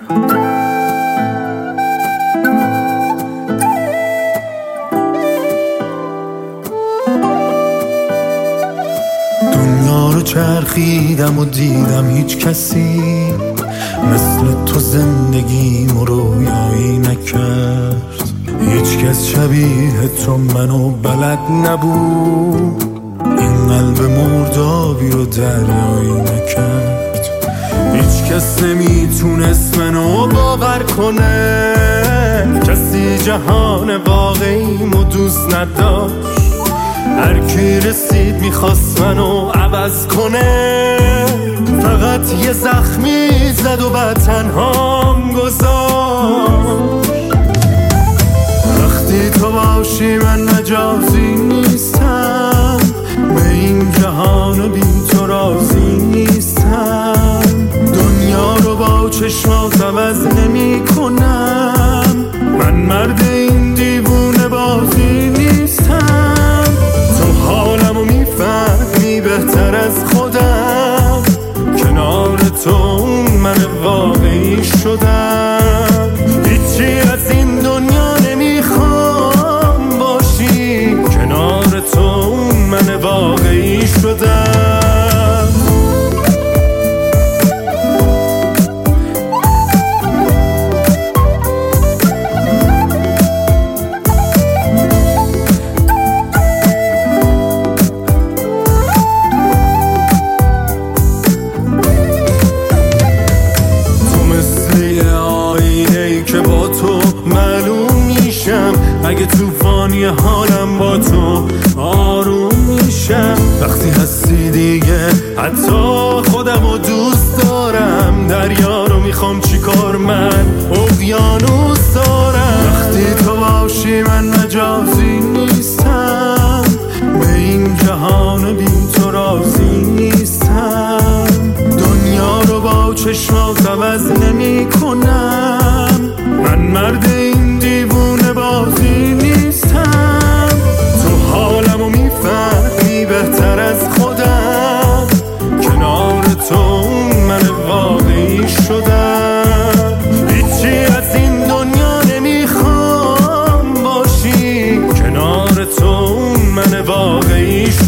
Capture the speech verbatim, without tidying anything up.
دنیا رو چرخیدم و دیدم هیچ کسی مثل تو زندگیمو رویایی نکرد. هیچ کس شبیه تو منو بلد نبود، این قلب مردابی رو دریایی نکرد. هیچ کس نمیتونست منو باور کنه، کسی جهان واقعیمو دوست نداشت. هر کی رسید میخواست منو عوض کنه، فقط یه زخمی زد و بعد تنهام گذاشت. وقتی تو باشی من مجازی نیستم، به این جهان بی تو راضی نیستم. دنیا رو با چشمات عوض نمی کنم، من مرد این دیوونه بازی نیستم. تو حالمو میفهمی بهتر از خودم، کنار تو من واقعی شدم. هیچی از این دنیا نمیخوام باشی، کنار تو من واقعی شدم. اگه توفانی حالم با تو آروم میشم، وقتی هستی دیگه حتی خودمو دوست دارم. دریا رو میخوام چیکار من اقیانوس دارم. وقتی تو باشی من مجازی نیستم، به این جهان بی تو راضی نیستم. دنیا رو با چشمات عوض نمی کنم، من مرد این دیوونه بازی نیستم. تو حالمو میفهمی بهتر از خودم، کنار تو من واقعی شدم. هیچی از این دنیا نمیخوام باشی، کنار تو من واقعی شدم.